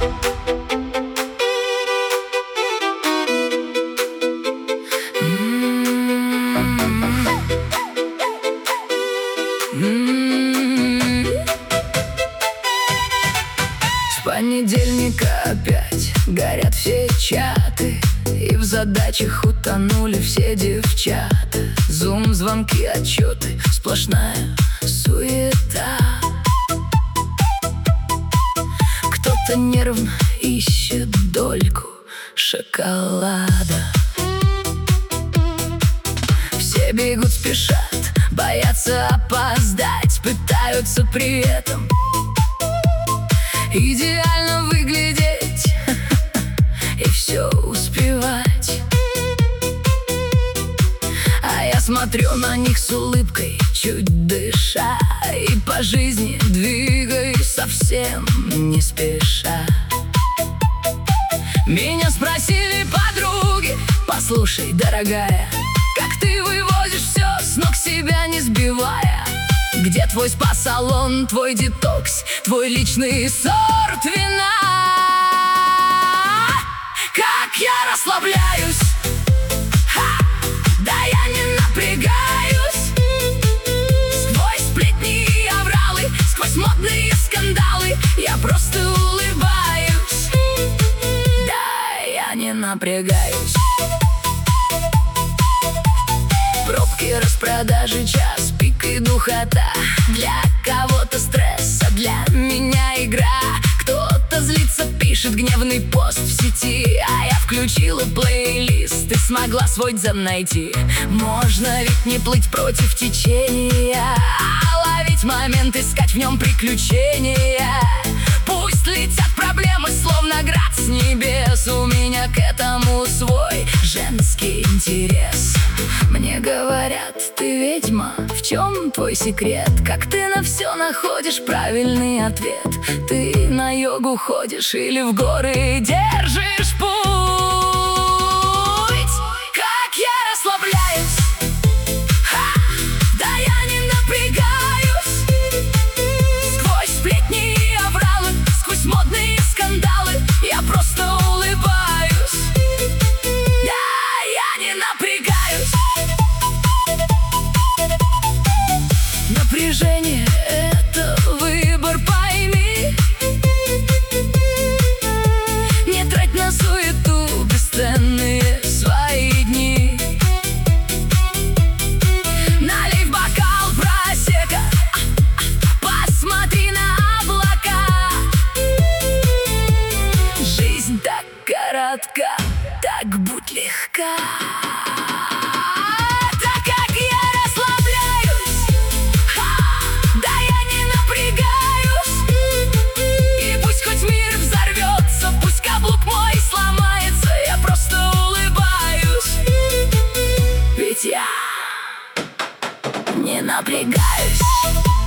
С понедельника опять горят все чаты, и в задачах утонули все девчата. Зум, звонки, отчеты, сплошная суета. Кто-то нервно ищет дольку шоколада. Все бегут, спешат, боятся опоздать, пытаются при этом идеально выглядеть и все успевать. А я смотрю на них с улыбкой, чуть дыша, и по жизни двигаюсь совсем не спеша. Меня спросили подруги: послушай, дорогая, как ты вывозишь все с ног, себя не сбивая? Где твой спа-салон, твой детокс, твой личный сорт вина? Как я расслабляюсь, да я не напрягаюсь. Сквозь сплетни и авралы, сквозь модные скандалы, я просто улыбаюсь. Да, я не напрягаюсь. Пробки, распродажи, час пик и духота. Для кого-то стресс, а для меня игра. Кто-то злится, пишет гневный пост в сети, а я включила плейлист и смогла свой дзен найти. Можно ведь не плыть против течения, а ловить момент, искать в нем приключения. Пусть летят проблемы, словно град с небес, у меня к этому свой женский интерес. Мне говорят: ты ведьма, в чем твой секрет? Как ты на все находишь правильный ответ? Ты на йогу ходишь или в горы держишь путь? Как я расслабляюсь, да я не напрягаюсь. Сквозь сплетни и авралы, сквозь модные скандалы, я просто улыбаюсь. Да, я не напрягаюсь. Напряжение — это выбор, пойми. Не трать на суету бесценные свои дни. Налей в бокал просека, посмотри на облака. Жизнь так коротка, так будь легка. Я не напрягаюсь.